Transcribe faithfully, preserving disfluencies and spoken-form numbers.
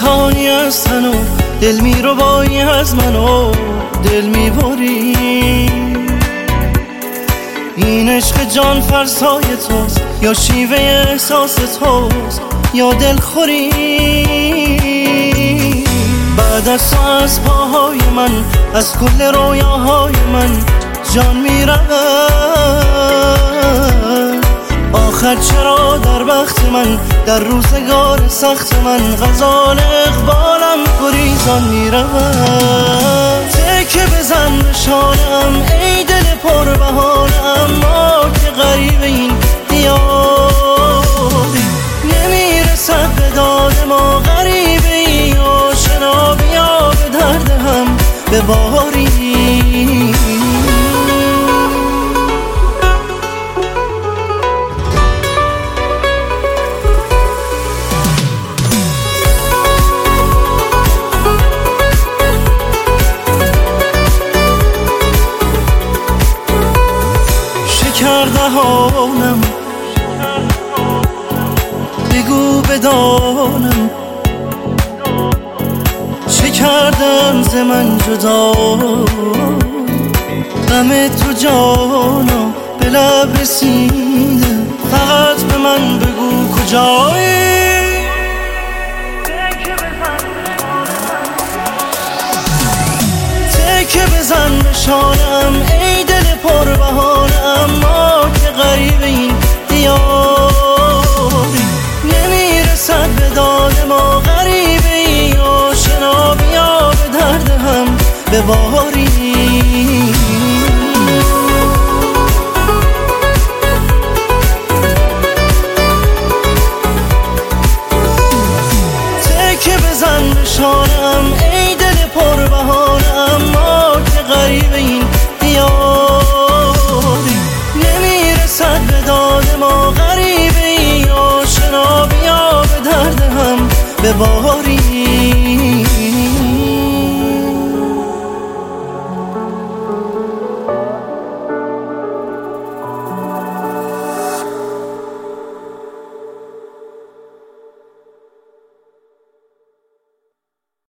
کوتاهی از تن و دل می رو بایی از من و دل می بری. این عشق جان فرسای توست یا شیوه احساس توست یا دلخوری. بعد از تو از پاهای من از کل رویاهای من جان می رود. آخر چرا در وقت من در روزگار سخت من غزال اقبالم گریزان می رود. تکه بزن به شانم ای دل پر بهانم، ما که غریب این دیاری. نمیرسد به داد ما غریب ای آشنا، بیا به درد هم بباری. دهانم بگو بدانم چه کردم ز من جدا. غم تو جانا به لب رسیده، فقط به من بگو کجایی. تکه بزن به شانم ای دل پر بهانم، ما که غریب این دیاری. نمیرسد به داد ما غریب ای آشنا، بیا به درد هم بباری. تکه بزن به شانم